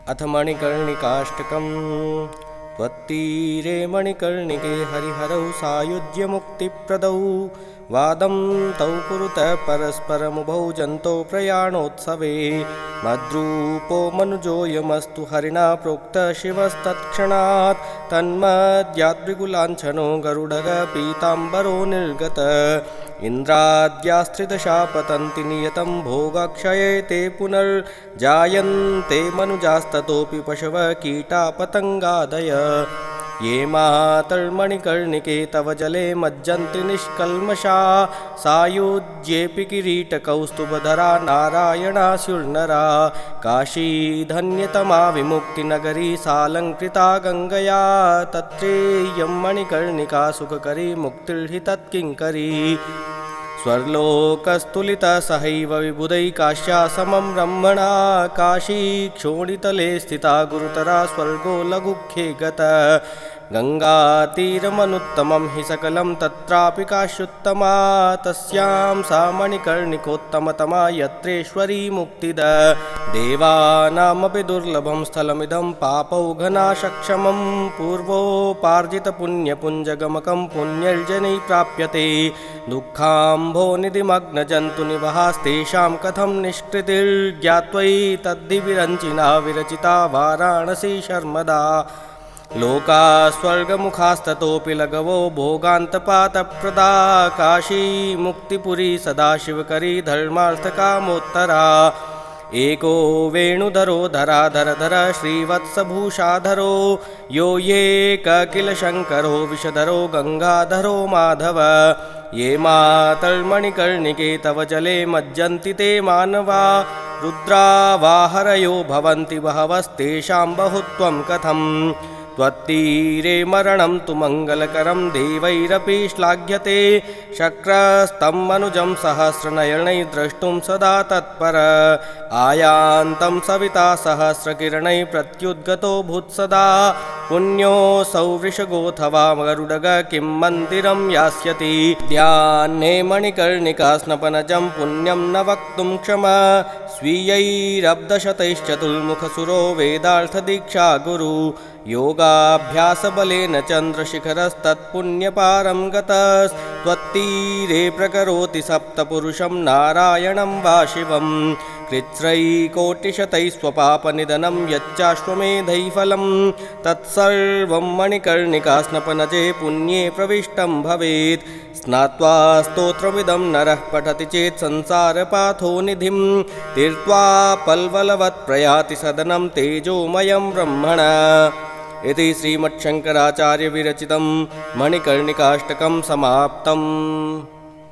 अथ मणिकर्णिकाष्टकम्। त्वत्तीरे मणिकर्णिके हरिहरौ सायुज्यमुक्तिप्रदौ वादं तौ कुरुतः परस्परमुभौ जन्तौ प्रयाणोत्सवे। मद्रूपो मनुजोऽयमस्तु हरिणा प्रोक्तः शिवस्तत्क्षणात् तन्मद्याद्रिगुलाञ्छनो गरुडगः पीताम्बरो निर्गतः। इन्द्राद्यास्त्रिदशा पतन्ति नियतं भोगक्षये ते पुनर्जायन्ते मनुजास्ततोऽपि पशवः कीटा पतङ्गादय। ये मातर्मणिकर्णिके तव जले मज्जन्ति निष्कल्मषा सायुज्येऽपि किरीटकौस्तुभधरा नारायणास्युर्नरा। काशी धन्यतमा विमुक्तिनगरी सालङ्कृता गङ्गया तत्रेयं मणिकर्णिका सुखकरी मुक्तिर्हि तत्किङ्करी। स्वर्लोकस्तुलितः सहैव विबुधैः काश्या समं ब्रह्मणा काशी क्षोणितले स्थिता गुरुतरा स्वर्गो लघुख्ये गतः। गङ्गातीरमनुत्तमं हि सकलं तत्रापि काश्युत्तमा तस्यां सा मणिकर्णिकोत्तमतमा यत्रेश्वरी मुक्तिदा। देवानामपि दुर्लभं स्थलमिदं पापौघनाशक्षमं पूर्वोपार्जितपुण्यपुञ्जगमकं पुण्यर्जनैः प्राप्यते। दुःखाम्भो निधिमग्नजन्तुनिवहास्तेषां कथं निष्कृतिर्ज्ञात्वैतद्धि विरञ्चिना विरचिता वाराणसी शर्मदा। लोका स्वर्गमुखास्ततोऽपि लघवो भोगान्तपातप्रदा काशी मुक्तिपुरी सदाशिवकरी धर्मार्थकामोत्तरा। एको वेणुधरो धराधरधर श्रीवत्सभूषाधरो यो ये किल शङ्करो विषधरो गङ्गाधरो माधव। ये मातर्मणिकर्णिके तव जले मज्जन्ति ते मानवा रुद्रावाहरयो भवन्ति बहवस्तेषां बहुत्वं कथम्। त्वत्तीरे मरणं तु मङ्गलकरं देवैरपि श्लाघ्यते शक्रस्तं मनुजं सहस्रनयनैः द्रष्टुं सदा तत्पर। आयान्तं सविता सहस्रकिरणैः प्रत्युद्गतो भूत्सदा पुण्योऽसौ वृषगोऽथवा गरुडगः किं मन्दिरं यास्यति। ध्याने मणिकर्णिका स्नपनजं पुण्यं न वक्तुं क्षमा स्वीयैरब्धशतैश्चतुर्मुखसुरो वेदार्थदीक्षा गुरु। योगाभ्यासबलेन चन्द्रशिखरस्तत्पुण्यपारं गतस्त्वत्तीरे प्रकरोति सप्तपुरुषं नारायणं वा शिवं। कृच्छ्रैकोटिशतैः स्वपापनिधनं यच्चाश्वमेधैः फलं तत्सर्वं मणिकर्णिका स्नपनजे पुण्ये प्रविष्टं भवेत्। स्नात्वा स्तोत्रमिदं नरः पठति चेत् संसारपाथोनिधिं तीर्त्वा पल्वलवत् प्रयाति सदनं तेजोमयं ब्रह्मण। इति श्रीमच्छङ्कराचार्यविरचितं मणिकर्णिकाष्टकं समाप्तम्।